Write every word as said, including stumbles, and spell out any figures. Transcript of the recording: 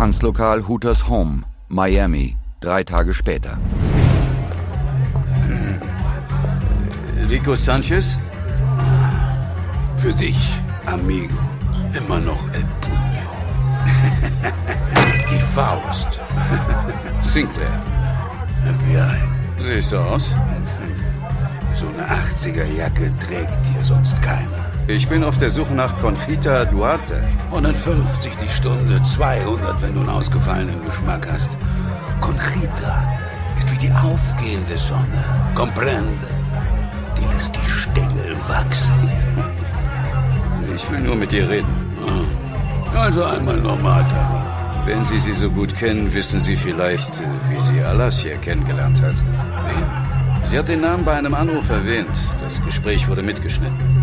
Tanzlokal Hooters Home, Miami, drei Tage später. Rico Sanchez? Für dich, amigo. Immer noch El Puño. Die Faust. Sinclair. F B I. Siehst so aus? So eine achtziger-Jacke trägt hier sonst keiner. Ich bin auf der Suche nach Conchita Duarte. hundertfünfzig die Stunde, zweihundert, wenn du einen ausgefallenen Geschmack hast. Conchita ist wie die aufgehende Sonne. Comprende? Die lässt die Stängel wachsen. Ich will nur mit dir reden. Also einmal Normaltarif. Wenn Sie sie so gut kennen, wissen Sie vielleicht, wie sie Alasia kennengelernt hat. Wen? Sie hat den Namen bei einem Anruf erwähnt. Das Gespräch wurde mitgeschnitten.